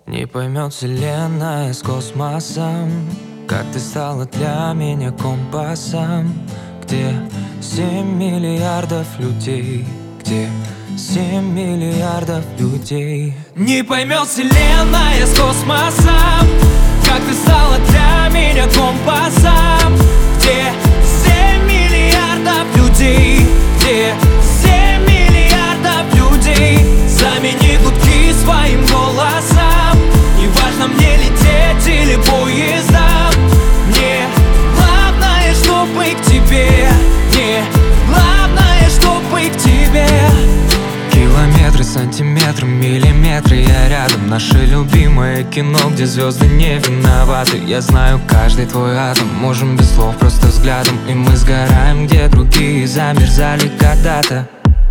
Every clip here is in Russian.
Не поймет вселенная с космосом, как ты стала для меня компасом. Где 7 миллиардов людей? Где 7 миллиардов людей? Не поймет вселенная с космосом, как ты стала для меня компасом. Где 7 миллиардов людей? Где 7 миллиардов людей? Замени гудки своим голосом. Неважно мне лететь или поездом. Мне главное, чтобы к тебе. Мне главное, чтобы к тебе. Километры, сантиметры, миллиметры, я рядом. Наше любимое кино, где звезды не виноваты. Я знаю каждый твой атом, можем без слов, просто взглядом. И мы сгораем, где другие замерзали когда-то.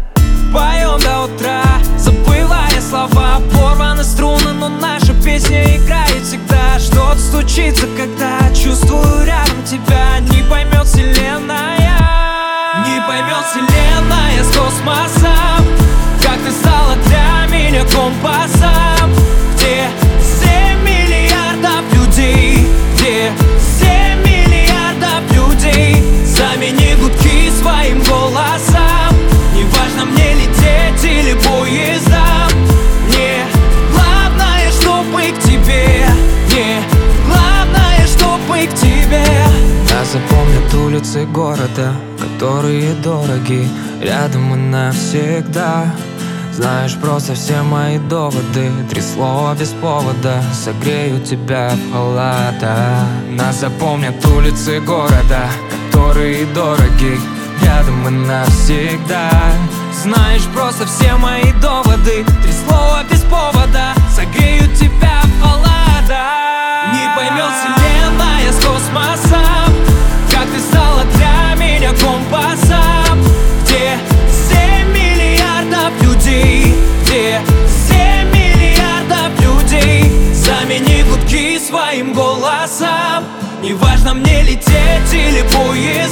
Поем до утра, забывая слова. Порваны струны, но наша песня играет всегда. Что-то случится, когда чувствую рядом тебя. Не поймет вселенная, не поймет вселенная с космосом, как ты стала для меня компасом. Где 7 миллиардов людей? Где 7 миллиардов людей? Замени гудки своим голосом. Неважно мне лететь или поездом. Мне главное, чтобы к тебе. Мне главное, чтобы к тебе. Нас запомнят улицы города, которые дороги. Рядом мы навсегда. Знаешь, просто все мои доводы. 3 слова без повода согреют тебя в холода. Нас запомнят улицы города, которые дороги. Рядом мы навсегда. Знаешь, просто все мои доводы. 3 слова без повода согреют тебя в холода. Не поймет вселенная с космосом, как ты стала для меня компасом. Где 7 миллиардов людей? Где 7 миллиардов людей? Замени гудки своим голосом. Неважно мне лететь или поезд.